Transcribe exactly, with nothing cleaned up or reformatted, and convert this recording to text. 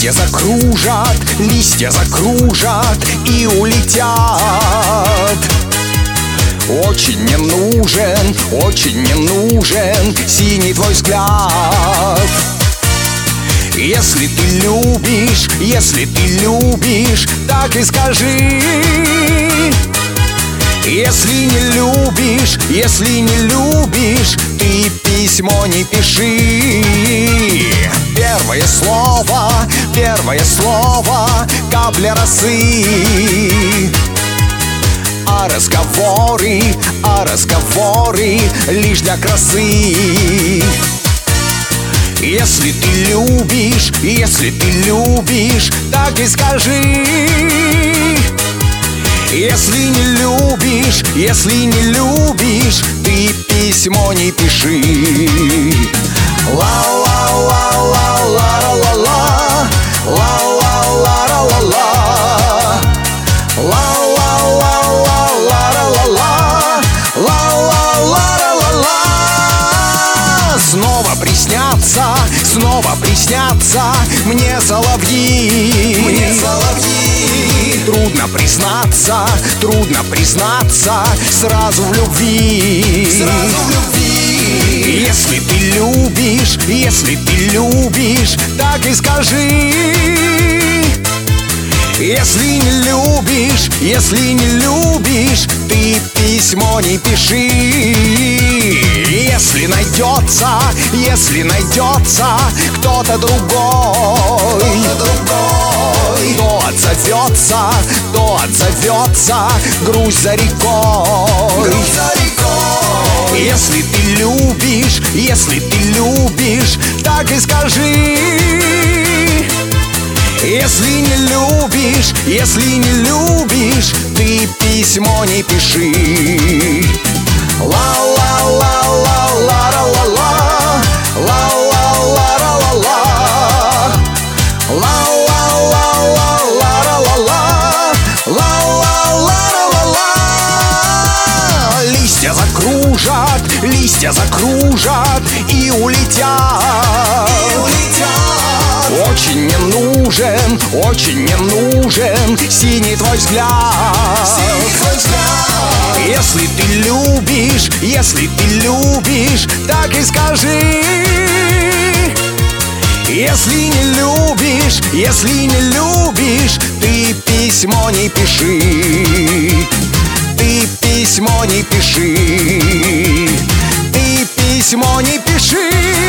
Листья закружат, листья закружат и улетят. Очень мне нужен, очень мне нужен синий твой взгляд. Если ты любишь, если ты любишь, так и скажи. Если не любишь, если не любишь, ты письмо не пиши. Первое слово, первое слово, капля росы. А разговоры, а разговоры лишь для красы. Если ты любишь, если ты любишь, так и скажи. Если не любишь, если не любишь, ты письмо не пиши. Ла-ла-ла-ла-ла-ла-ла, ла-ла-ла-ла-ла-ла, ла-ла-ла-ла-ла-ла-ла, ла-ла-ла-ла-ла-ла. Снова приснятся, снова приснятся мне соловьи, мне соловьи. Трудно признаться, трудно признаться сразу в любви, сразу в любви. Если ты любишь, если ты любишь, так и скажи. Если не любишь, если не любишь, ты письмо не пиши. Если найдется, если найдется кто-то другой, кто-то другой, то отзовется, то отзовется грусть за рекой, грусть за рекой. Если ты любишь, если ты любишь, так и скажи. Если не любишь, если не любишь, ты письмо не пиши. Ла-ла-ла-ла-ла-ла-ла-ла, ла-ла-ла-ла-ла-ла, ла-ла-ла-ла-ла-ла-ла, ла-ла-ла-ла-ла-ла. Листья закружат, листья закружат и улетят, и улетят. Очень мне нужен, очень мне нужен синий твой взгляд, синий твой взгляд. Если ты любишь, если ты любишь, так и скажи. Если не любишь, если не любишь, ты письмо не пиши. Ты письмо не пиши. Ты письмо не пиши.